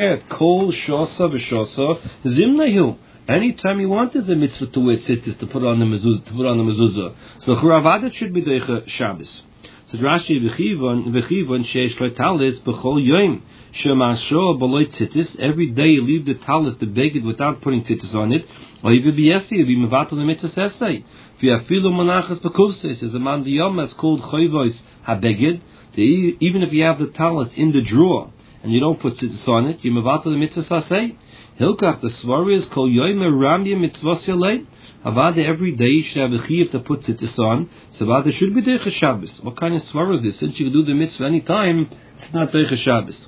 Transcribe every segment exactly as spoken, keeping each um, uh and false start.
Kol shosa v'shosa zimnahu. Anytime you want, there's a mitzvah to wear tzitzis to put on the mezuzah. To put on the mezuzah. So Churavadat should be doicha Shabbos. So Rashi v'chivon v'chivon sheish lo talis b'chol yoim shemasho b'loy tzitzis. Every day you leave the talis, the beged, without putting tzitzis on it. Or even b'yesi, you be mevatel the mitzvah sesay. V'yafilu monachas b'kuvsis is a man diyom that's called choyvos habeged. Even if you have the talis in the drawer and you don't put tzitzis on it, you mevatel the mitzvah sesay. Hilkach, the svara is kol yoim ramya mitzvos yalei. Avada, every day you should have a chiyuv to put tzitzis on. So Avada should be deicha Shabbos. What kind of svara is this? Since you can do the mitzvah any time, it's not deicha Shabbos.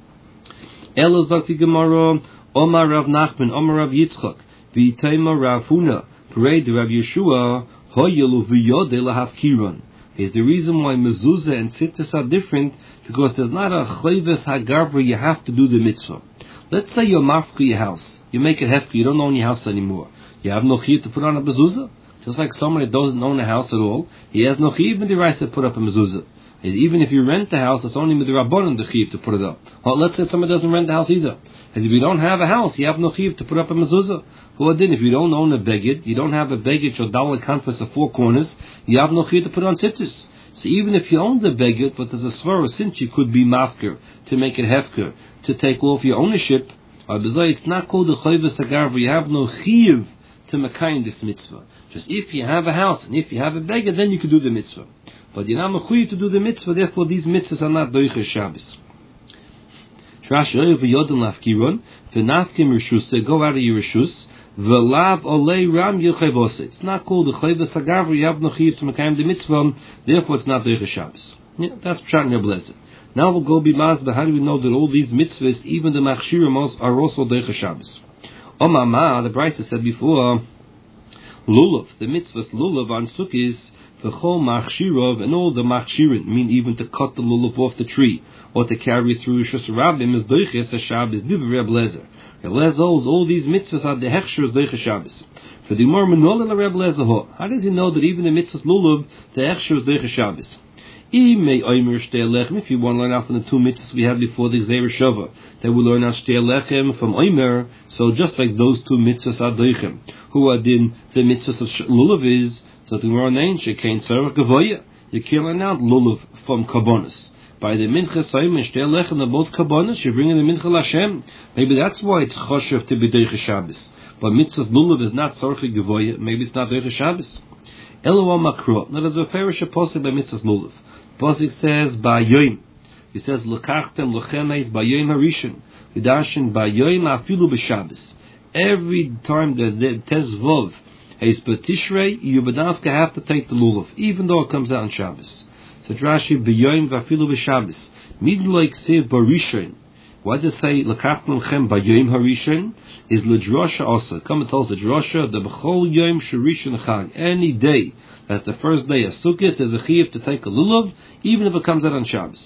Elo zakti Gemara, Omar Rav Nachman, Omar Rav Yitzchak, V'itayma Rav Huna, Parei de Rav Yeshua, Hoyelu v'yode lahav kiron. Is the reason why mezuzah and tzitzis are different, because there's not a chayves hagar where you have to do the mitzvah. Let's say you're mafka your house. You make it hefka, you don't own your house anymore. You have no chiyuv to put on a mezuzah. Just like someone that doesn't own a house at all, he has no chiyuv midiraisa to put up a mezuzah. Even if you rent the house, it's only midirabbanan the chiyuv to put it up. Or let's say someone doesn't rent the house either. And if you don't have a house, you have no chiyuv to put up a mezuzah. Who did? If you don't own a beged, you don't have a beged or daled canvas of four corners, you have no chiyuv to put on tzitzis. So even if you own the beged, but there's a svara, since you could be mafker to make it hefker, to take off your ownership, it's not called a chayvus agarva. You have no chiyuv to mekayim this mitzvah. Just if you have a house and if you have a beged, then you can do the mitzvah. But you're not mechuyev to do the mitzvah. Therefore, these mitzvahs are not doicha Shabbos. Trash oyev v'yodin lafkiron v'nafkim rishus. Go out of your rishus. V'lav olei ram yechayvos. It's not called a chayvus agarva. You have no chiyuv to mekayim the mitzvah. Therefore, it's not doicha Shabbos. Yeah, that's pshat in your blessing. Now we'll go be mazbeh. How do we know that all ththese mitzvahs, even the machshirim, are also deicha Shabbos? Omama, the Brisa said before, lulav, the mitzvahs lulav on sukkis, v'chol machshirov, and all the machshirim, mean even to cut the lulav off the tree or to carry it through Rishus Rabbim is deiches Shabbos. Divrei Reb Lezer. Reb Lezer holds all these mitzvahs are the hechsher of deicha Shabbos. For the more menolel Reb Lezer, how does he know that even the mitzvahs lulav the hechsher is deicha Shabbos? If you want to learn out from the two mitzvahs we had before the Gzeira Shava, then we learn out Shtei Lechem from Omer. So just like those two mitzvahs are doichem, who are in the mitzvahs of lulav is, so the Gemara name Shekain Sarach Gavoya. You can't learn out lulav from Kabbonos. By the Mincha Saim and Shtei Lechem, they're both Kabbonos. You bring in the Mincha Lashem. Maybe that's why it's choshev to be deicha Shabbos. But mitzvahs lulav is not Sarach Gavoya. Maybe it's not deicha Shabbos. Elo Makro. Now there's a fairish apostle by mitzvahs lulav. Pasuk says Bayoim. He says Lekachtem Lechemes Bayoim Harishon. Vidashin Bayoim Afilu b'Shabbos. Every time that the Tezvov is B'Tishrei, you b'davka have to take the lulav, even though it comes out on Shabbos. So Rashi Bayoim Afilu b'Shabbos. Midloi Ksiv Barishon. Why does it say Lekachtem Lechem Bayoim Harishon? Is L'Drosha also. Come and tell us the Drosha the B'chol Yom Shirishon Chag. Any day. That's the first day of Sukkot. There's a chiyuv to take a lulav, even if it comes out on Shabbos.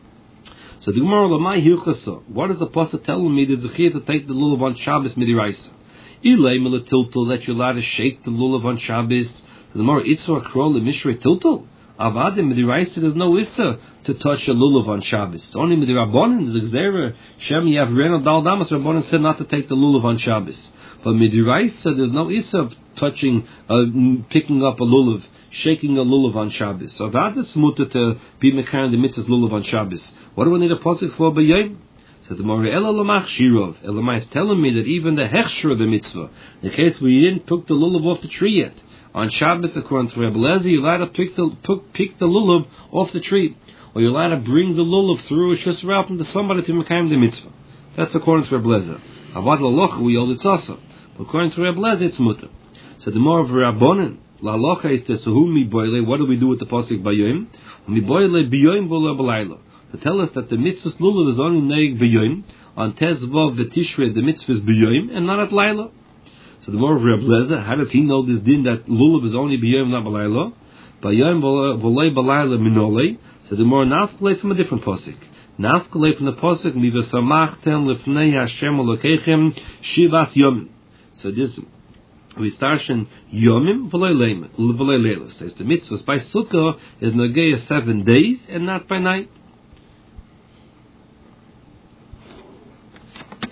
So the Gemara Lamai Hilchasa. What is the pasuk telling me? There's a chiyuv to take the lulav on Shabbos midiraisa. Ilay milatiltul, that you're allowed to shake the lulav on Shabbos. The Gemara Itzor Krol Mishrei Tiltul. Avadim midiraisa. There's no issa to touch a lulav on Shabbos. It's only midirabbanan. The Gzeira Shem Yav Reno Dal Damas Rabbanan said not to take the lulav on Shabbos. But midiraisa, there's no issa of touching, uh, picking up a lulav, shaking a lulav on Shabbos. So that is mutter to be mekayim the mitzvahs lulav on Shabbos. What do we need a pasuk for b'yom? So the Mori Ela Lamach Shirov. Elamai is telling me that even the hechsher of the mitzvah, in the case where you didn't pick the lulav off the tree yet, on Shabbos according to Rebbe Lezer, you're allowed to pick the pick, pick the lulav off the tree, or you're allowed to bring the lulav through a shus rapim to somebody to mekayim the mitzvah. That's according to Rebbe Lezer. Avad laloch we hold it's also. But according to Rebbe Lezer, it's mutter. So the more of Rabbanan, la locha is to suhu mi boile. What do we do with the pasuk bayom? Mi boile b'yom v'lo b'layla. To tell us that the mitzvahs lulav is only neig b'yom, on tezvav v'tishrei the mitzvahs b'yom and not at layla. So the more of Rebbe Lezer, how does he know this din that lulav is only b'yom not b'layla? B'yom v'lo b'layla minole. So the more nafkalei from a different pasuk. Nafkalei from the pasuk mi v'samachtem lefnei Hashem Elokechem shivas yom. So this we start in Yomim v'lei leila. Says the mitzvahs by Sukkah is nageya seven days and not by night.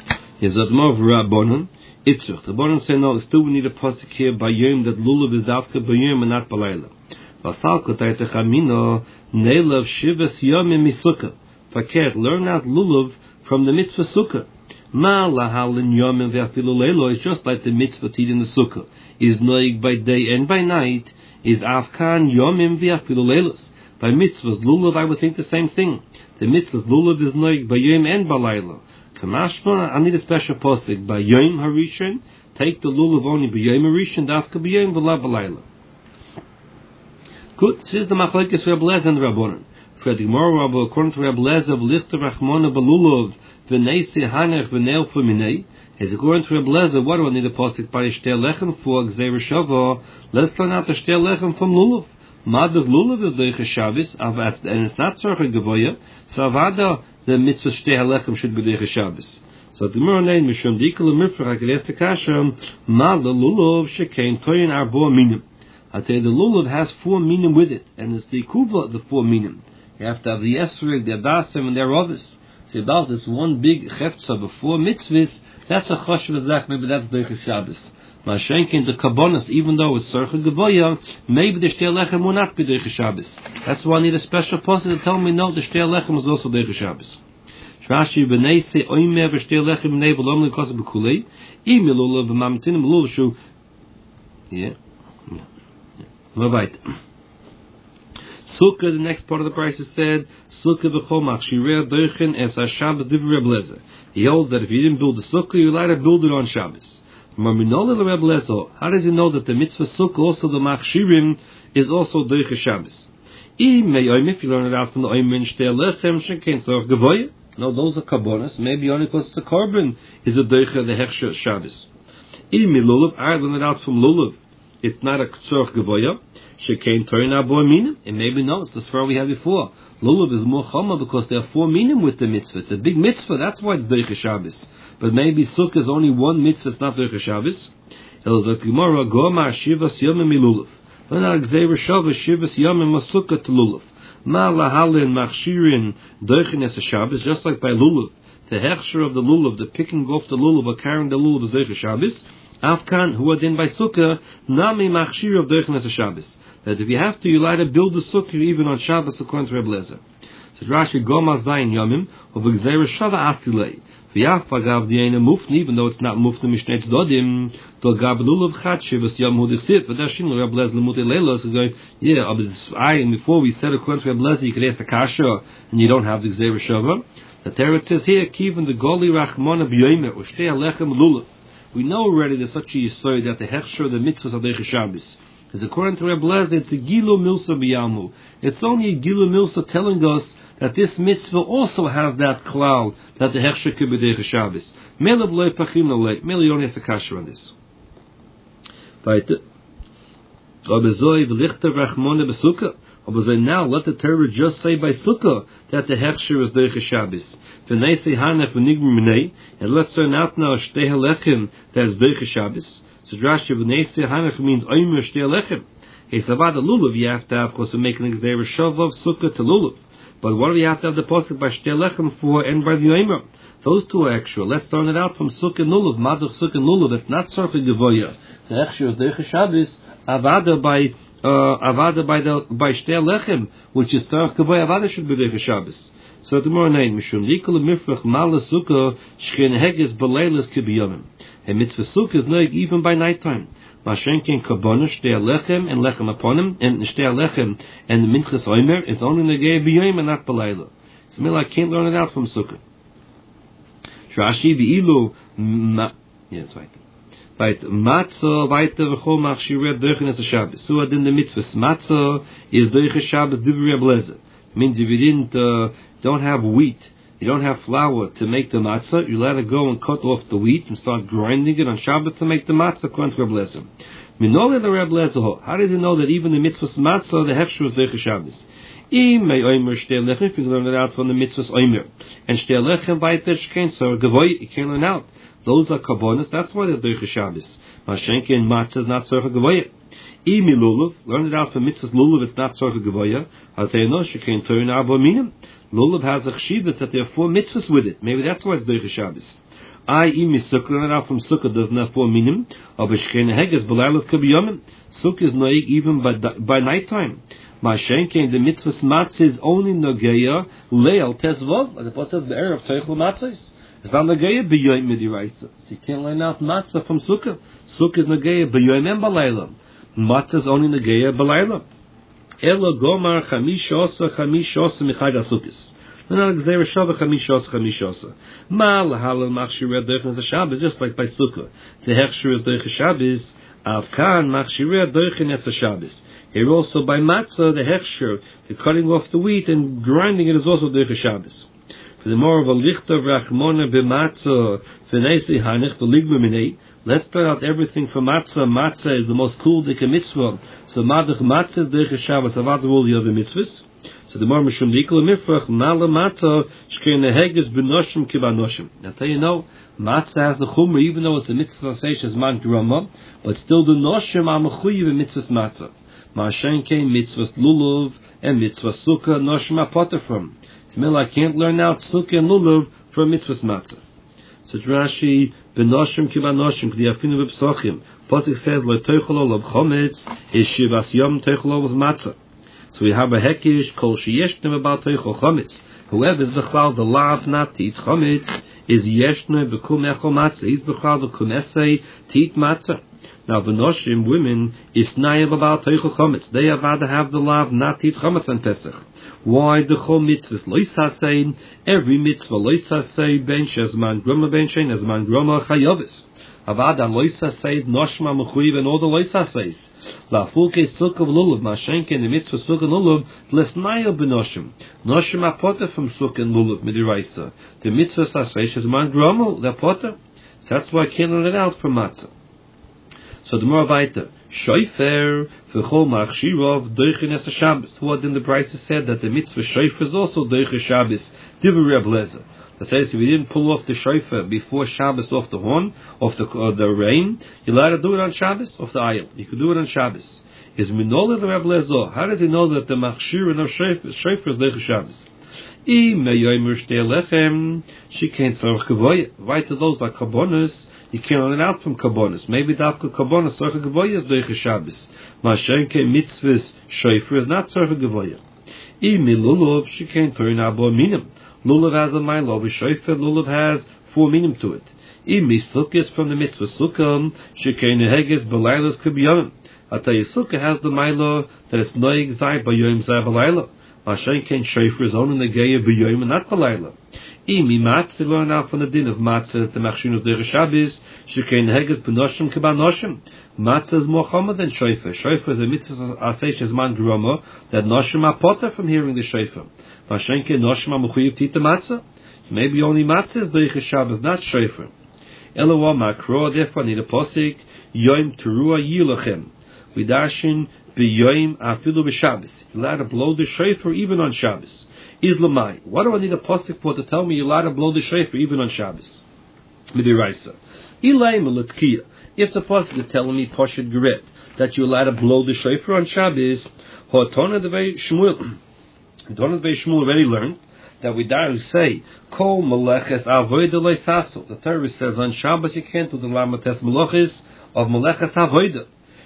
Is that more of Rabbanon? Itzrich. The Rabbanon say no, still we need a pasuk here by Yom that lulav is dafka by Yom and not balayla. Vasal kotay techamino neilav shivas yomim misukah. Faket, learn out lulav from the mitzvah sukkah. Ma lahalin yomim ve'afilu leilo is just like the mitzvah to eat in the sukkah. Is noig by day and by night. Is afkan yomim ve'afilu leilos. By mitzvahs lulav, I would think the same thing. The mitzvahs lulav is noig by yom and balayla. Kamashma, I need a special posik. By yom harishon, take the lulav only by yom harishon, dafka by yom v'la balayla. Good. This is the machlekes Reb Lezer and Rabbanon. For the Gemara, Rabbi, according to Reb Lezer, v'lichter rachmona balulav v'neisi hanech v'neil fuminei. As according to Reb Lezer, what do I need a posik by shtei lechem for gzeir shava? Let's learn out the shtei lechem from lulav. Madav lulav is doiche Shabbos, and it's not tzorcha gevoya. So avada the mitzvah shtei lechem should be doiche Shabbos. So the Gemara name mishum dikol mifrach ageles tekasham madav lulav shekein toyin arbo minim. I tell you, the lulav has four minim with it, and it's the kuva of the four minim. You have to have the esrog, the adasim, and their others. So about this one big cheftza of four mitzvahs, that's a choshev zach, maybe that's doiche Shabbos. Mashenkin the kabbonos, even though it's tzorcha gevoya, maybe the shtei lechem will not be doiche Shabbos. That's why I need a special person to tell me no, the shtei lechem is also doiche Shabbos. Shrashi b'nei se oimer v'shtei lechem b'nei v'lom l'kosa b'kulei, im lulav v'mamtzinim lulav shu. Yeah. Sukkah, the next part of the price is said, Sukkah v'chomach shireh doichen es ha-Shabbos divrei Reb Lezer. He holds that if you didn't build the Sukkah, you're allowed to build it on Shabbos. How does he know that the mitzvah Sukkah, also the machshirim, is also doiche Shabbos? If you learn it out from the Oymen shtei lechem shekein tzorach gevoya. No, those are kabbonos. Maybe only because it's a korban is a doiche the hechsher Shabbos. Im lulav, I learn it out from lulav. It's not a tzorach gevoya. Shekein toyin arbo minim. And maybe no, it's the svar we had before. Lulav is more chama because there are four minim with the mitzvah. It's a big mitzvah. That's why it's doiche Shabbos. But maybe sukkah is only one mitzvah. It's not doiche Shabbos. It was a gemara gomar shivas yomim milulav. When our gzeir shava shivas yomim masukah to lulav. Ma lahalin machshirin doichen es Shabbos. Just like by lulav, the hechsher of the lulav, the picking off the lulav or carrying the lulav is doiche Shabbos. Afkan, who are then by sukkah, nami machshir of doichen es Shabbos. That if you have to, you're allowed to build the sukkah even on Shabbos according to Reb Lezer. So Rashi goma zayin yomim of gzeir shava asilei. V'yaf pagav di'ena mufni, even though it's not mufni mishnei tzdodim, to gab lulav chat shivas yom hu dichsiv. But that's shin Reb Lezer lemutei leilos is going, yeah, but I and before we said according to Reb Lezer, you could ask the kasha and you don't have the gzeir shava. The Torah says here, kiven the goli rachmona b'yomer u'shtei alechem lulav. We know already there's such a yisoy that the hechsher of the mitzvahs are doiche Shabbos. Because according to Reb Lezer, it's a gilu milsa b'yamu. It's only a gilu milsa telling us that this mitzvah also has that klal that the hechsher could be doiche Shabbos. Mele b'loi pachim nolei. Mele you don't have to kasher on this. Weiter. Obezoi v'lichter rachmona b'sukkah. Obezoi now let the Torah just say by sukkah that the hechsher is doiche Shabbos. V'nei say hanech v'nigmi minei. And let's learn out now shtei halechem that is doiche Shabbos. So Rashi v'nei say hanech means oimer shtei halechem. Hey, savad lulav you have to have, of course, we're making an gzeir shava of sukkah to lulav. But what do we have to have the pasuk by shtei lechem for and by the oimer? Those two are actual. Let's learn it out from sukkah and lulav. Madach sukkah and lulav. It's not tzorcha gevoya. The hechsher is doiche Shabbos. Avada by uh, avada by the by shtei lechem, which is tzorcha gevoya. Avada should be doiche Shabbos. So tomorrow night, mishum likol mifrach mala sukkah shchen heges beleilas kibiyomim. A mitzvah sukkah is noig even by nighttime. Mashenkin kabbonos shtei lechem and lechem upon him, and shtei lechem and the minchas oimer is only negei biyom and not belayla. So I can't learn it out from sukkah. Rashi v'ilu ma yeah, it's right. Right, matzah weiter v'chol machshiret doichen es Shabbos. So adin the mitzvah matzah is doiche Shabbos divrei Reb Lezer. Means if you didn't uh, don't have wheat, you don't have flour to make the matzah, you let it go and cut off the wheat and start grinding it on Shabbos to make the matzah according to Reb Lezer. Minole the Reb Lezer. How does he know that even the mitzvah matzah the hefsher is doiche Shabbos? Im may oimer shtei lechem, if you learn it out from the mitzvahs oimer. And shtei lechem weiter shkein so gevoy, you can't learn out. Those are kabbonos, that's why they're doiche Shabbos. Mashenke and matzah is not tzorcha gevoya. Imi lulav, learn it out from mitzvahs lulav, it's not tzorcha gevoya. I'll tell you no, shekein toyin arba minim. Lulav has a chshivah that there are four mitzvahs with it. Maybe that's why it's doiche Shabbos. I imi sukkah out from sukkah doesn't have four minim. Of a shkena heges b'laylas kabiyomim. Sukkah is noig even by by nighttime. Mashenkein the mitzvahs matzah is only nogeya leil tesvav. And the pasuk says the error of teichel matzahs. It's not nogeya b'yoyim midiraisa. So you can't learn out matzah from sukkah. Sukkah is nogeya b'yoyim and b'layla. Matzah is only nogeya b'layla. Elo gomar chamish osa chamish osa michad asukis. No, gzeira shava chamish osa chamish osa. Ma lahalal machshireh doichen as Shabbos, just like by sukkah. The hechshir is doichen Shabbos. Avkan machshireh doichen as Shabbos. Here also by matzah, the hechshir, the cutting off the wheat and grinding it is also doichen Shabbos. For the more of a lichter rachmona b'matzah v'neisi hanich v'ligma minei. Let's start out everything from matzah. Matzah is the most cool dika mitzvah. So madach matzah is doichen Shabbos. Avad all the other mitzvahs. So the more mishum dikla mifrach mala matzah shkein neheges b'noshim kibanoshim. Now tell you know, matzah has a chumra even though it's a mitzvah seishes man grama, but still the noshim are mechuyev in mitzvahs matzah. Ma'ashen kein mitzvahs lulav and mitzvahs sukkah noshim are potter from. So I can't learn out sukkah and lulav from mitzvahs matzah. So Rashi b'noshim kibanoshim k'diafinu b'psochim. Pasuk says lo teichel olav chometz is shivas yom teichel olav matzah. So we have a hekish kol sheyeshne about teichel chometz. Whoever is b'chlal the lav not to eat chometz is yeshne b'kum echol matzah. He's b'chlal the kumesei to eat matzah. Now the noshim women is nayev about teichel chometz. They have rather have the lav not to eat chometz on Pesach. Why the chol mitzvahs loisasein? Every mitzvah loisasei ben shezman groma ben shein ezman groma chayovis. Avada loisaseis noshma mechuyev and all the loisaseis. La fulke sukkah lulav mashenke in the mitzvah sukkah lulav lesnayo benoshim. Noshim apota from sukkah and lulav midiraisa. The mitzvah saseish is man groma the apota. So that's why I can't learn it out from matzah. So the more weiter. Shoifer v'chol machshirov doichen es Shabbos. What in the Brisa said that the mitzvah shoifer is also doichen Shabbos. Divrei Reb Lezer. That says if you didn't pull off the shoifer before Shabbos off the horn, off the uh, the rain, you're allowed to do it on Shabbos, off the aisle. You could do it on Shabbos. Is minola the Reb Lezer? How does he know that the machshir of shoifer, shoifer is doichen Shabbos? I meyoymer shtei lechem. She can't tzarich kavoya. Why to those like kabbonos? You can't learn out from kabbonos. Maybe dafka kabbonos tzarich kavoya is doichen Shabbos. Mashenke mitzvahs shoifer is not tzarich kavoya. I milulov she can't turn abo minim. Lulav has a mile over shoifer. Lulav has four minim to it. I misukis from the mitzvah sukkah she can't neheges belaylas kabiyamim. I tell you, sukkah has the mile that it's noig zay bayom zay belayla. Mashenke shoifer is only negeya bayom and not belayla. Imi matzah learn out from the din of matzah the machshin of the Shabbos shekein heges benoshim kibanoshim. Matzah is more chomer than shofar. Shofar is a mitzvah aseish as man groma that noshim are potter from hearing the shofar. Mashenke noshim are mechuyev to eat the matzah. So maybe only matzah is doichen Shabbos, not shofar. Eloah makro. Therefore, I need a posik yom terua yilachem. We dashin b'yom afilu b'Shabbos. You're allowed to blow the shofar even on Shabbos. Is lamai. What do I need a posik for to tell me you're allowed to blow the shofar even on Shabbos? Midiraisa. Ilay melatkiya. If the pasuk is telling me poshet geret that you're allowed to blow the shofar on Shabbos, Hotona devei Shmuel. Hotona devei Shmuel already learned that we directly say kol meleches avodah leisasu. The Torah says on Shabbos you can't do the lamates meleches of meleches avodah.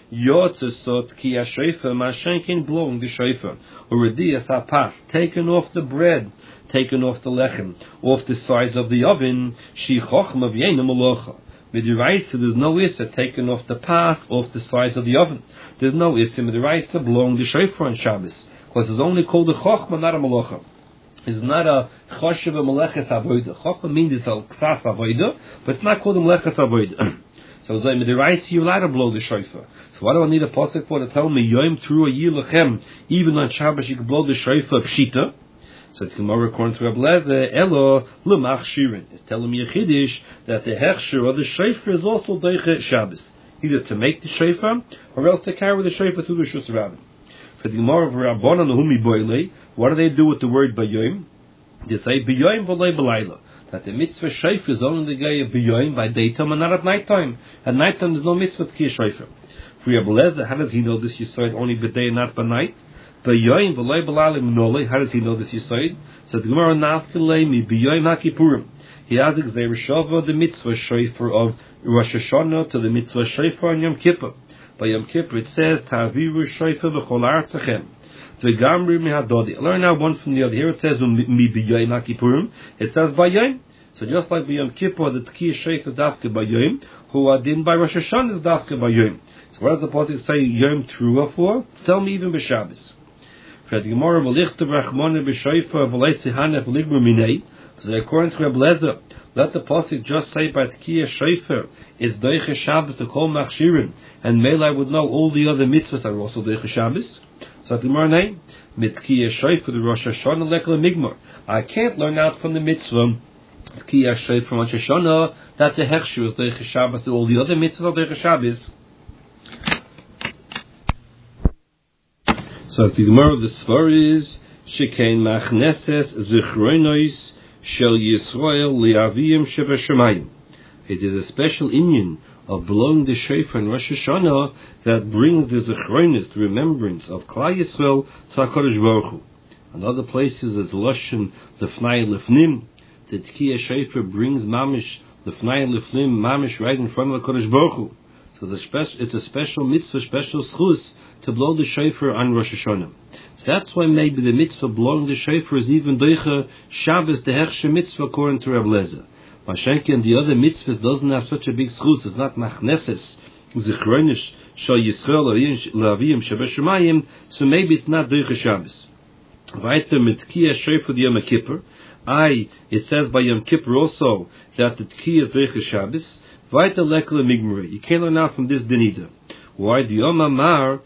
Yotzesot ki shofar mashenkin blowing the shofar. Uredias hapas taken off the bread, taken off the lechem, off the sides of the oven. She chochma v'yeina malocha. Midiraisa, there's no issa taken off the pas, off the sides of the oven. There's no issa midiraisa blowing the shofar on Shabbos, because it's only called a chochma, not a malocha. It's not a choshev meleches avodah. Chochma means it's a ksas avodah, but it's not called a meleches avodah. So it's like midiraisa, you're allowed to blow the shofar. So why do I need a pasuk for to tell me yom trua yilachem? Even on Shabbos you can blow the shofar pshita. So the Gemara, according to Reb Lezer, Elo l'mach shirin is telling me a chiddush that the hechsher or the shofar is also doiche Shabbos, either to make the shofar or else to carry the shofar to the Shus Rabbin. For the Gemara of Rabbanan Nehumi Boile, what do they do with the word bayom? They say bayom v'lei b'layla. That the mitzvah shofar is only the guy of bayom by daytime and not at nighttime. At nighttime there's no mitzvah to kill shofar. For Reb Lezer, how does he know this? You saw it only by day and not by night. B'yoyim v'lei b'lalim nolei. How does he know this? You said. So the Gemara nafilei mi b'yoyim hakipurim. he has Gzeir Shava, the mitzvah shofar of Rosh Hashanah, to the mitzvah shofar on Yom Kippur. By Yom Kippur it says, Ta'aviru shofar v'chol artzachem. V'gamri mihadodi. Learn now one from the other. Here it says, Mi b'yom HaKippurim. It says by Yom. So just like by Yom Kippur, the Tkiyah shofar is dafke by Yom, who adin by Rosh Hashanah is dafke by Yom. So what does the pasuk say Yom Trua for? Tell me even b'Shabbos. For the Gemara, v'lichtav rachmona b'shofar v'lei sihanef ligmer minei. So according to Reb Lezer, let the pasuk just say by Tkiyah shofar is doiche Shabbos to call machshirim, and Melai would know all the other mitzvahs are also doiche Shabbos. So the Gemara name Tkiyah shofar the Rosh Hashanah lekla migmar. I can't learn out from the mitzvah Tkiyah shofar from Rosh Hashanah that the hechsher is doiche Shabbos, and all the other mitzvahs are doiche Shabbos. So the Gemara of the Svar is Shekain Machneses Zichronois Shel Yisrael Liavim Sheva Shemayim. It is a special inyan of blowing the shofar in Rosh Hashanah that brings the Zichronos, the remembrance of Klal Yisrael, to HaKadosh Baruch Hu. Another places is Lashon Lefnai Lefnim. The Tkiyah shofar brings Mamish Lefnai Lefnim Mamish right in front of HaKadosh Baruch Hu. So it's a, special, it's a special mitzvah, special schus to blow the shofar on Rosh Hashanah. So that's why maybe the mitzvah blowing the shofar is even doicha Shabbos, the hechsher mitzvah according to Reb Lezer. Mashenki and the other mitzvahs doesn't have such a big schus. It's not machneses, zichronish, shal Yisrael, laviyim, sheba shemayim. So maybe it's not doicha Shabbos. Weiter mit Tkiyah shofar the Yom Kippur. I, it says by Yom Kippur also that the Tkiyah is doicha Shabbos. Weiter lekla migmari. You can't learn out from this din either. Why the Yom Amar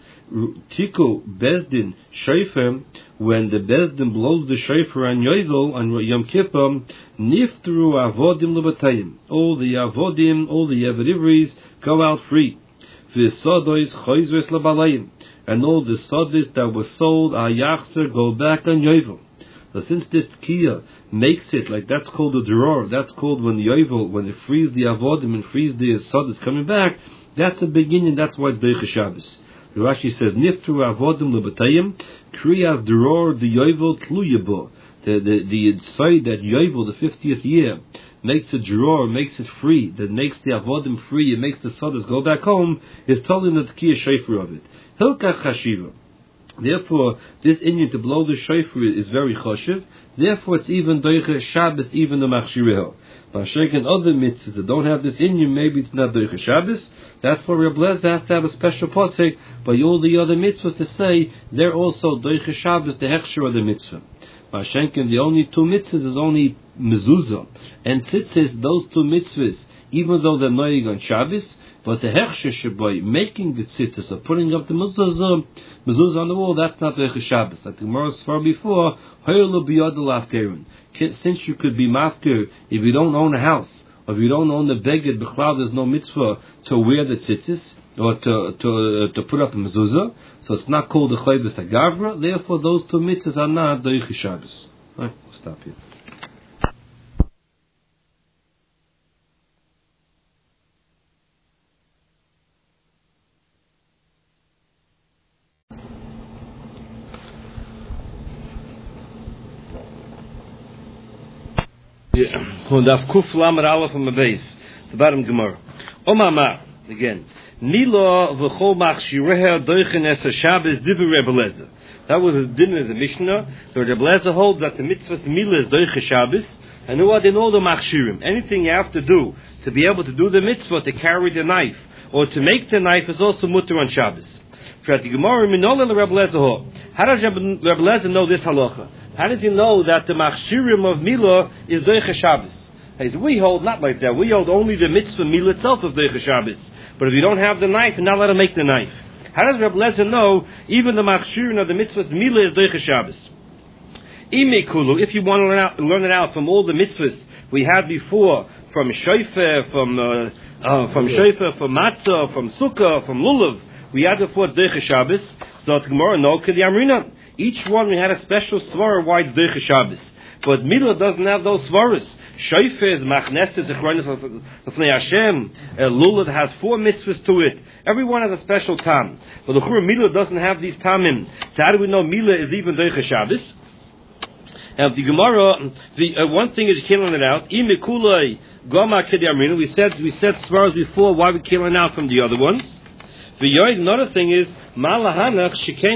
Tiku Bezdin Shofar, when the Bezdin blows the shofar on Yovel on Yom Kippur, Niftru Avodim Lebatayim. All the Avodim, all the Yavarivris go out free. V'Sodois Choizres Labalayim, and all the Sodis that were sold Ayachzer go back on Yovel. So since this Tkiyah makes it like that's called the drawer, that's called when the Yovel, when it frees the Avodim and frees the Sodis coming back, that's a beginning. That's why it's Doicha Shabbos. The Rashi says, Niftru Avodim Lebatayim, Kriyas Dror the Yovel Tluyabo. The the the side that Yovel, the fiftieth year, makes a drawer, makes it free, that makes the Avodim free, it makes the Sodas go back home, is telling the Tkiyah shofar of it. Hilkach Chashiva. Therefore, this inyan to blow the shofar is very choshev. Therefore, it's even doicha Shabbos, even the machshireh. But shaking other mitzvahs that don't have this inyan, maybe it's not doicha Shabbos. That's why Reb Lezer has to have a special posek by all the other mitzvahs to say they're also doicha Shabbos, the hechsher of the mitzvah. But shaking the only two mitzvahs is only mezuzah and tzitzis. Those two mitzvahs, even though they're noyig on Shabbos, but the hechsher shaboy, making the tzitzis or putting up the mezuzah, mezuzah on the wall, that's not doicha Shabbos. Like the Gemara far before, hoyelu biyadul afkerun. Since you could be mafker if you don't own a house, or if you don't own the beged, b'chlal there's no mitzvah to wear the tzitzis or to to uh, to put up a mezuzah, so it's not called the chayvus agavra. Therefore, those two mitzvahs are not doicha Shabbos. Right, we'll stop here. On the Kuf Lamed Aleph from the base, the bottom Gemara. Omama again. Nila v'chol machshireha doichen es Shabbos divrei Reb Lezer. That was a din of the Mishnah. So Reb Lezer holds that the mitzvah's mila is doichen Shabbos, and who are in all the machshirim. Anything you have to do to be able to do the mitzvah, to carry the knife or to make the knife, is also mutter on Shabbos. For the Gemara minol Reb Lezer. How does Reb Lezer know this halacha? How does he know that the machshirim of Milah is Doicha Shabbos? As we hold, not like that. We hold only the mitzvah Milah itself of Doicha Shabbos. But if you don't have the knife, you're not allowed to make the knife. How does Reb Lezer know even the machshirim of the mitzvahs Milah is Doicha Shabbos? Imekulu, if you want to learn, out, learn it out from all the mitzvahs we had before, from shofar, from uh, uh, from shofar, from matzah, from sukkah, from lulav, we had before Doicha Shabbos. So it's Gemara no k'di amrina. Each one we had a special svara why it's Doicha Shabbos. But Milah doesn't have those svaras. Shofar is machnestes zechronos l'fnei Hashem. Lulav has four mitzvahs to it. Everyone has a special tam. But the Chura Milah doesn't have these tamim. So how do we know Milah is even Doicha Shabbos? Now the Gemara, the uh, one thing is you can't learn it out. We said we said as far as before why we can't learn out from the other ones. The another thing is malahanach shekain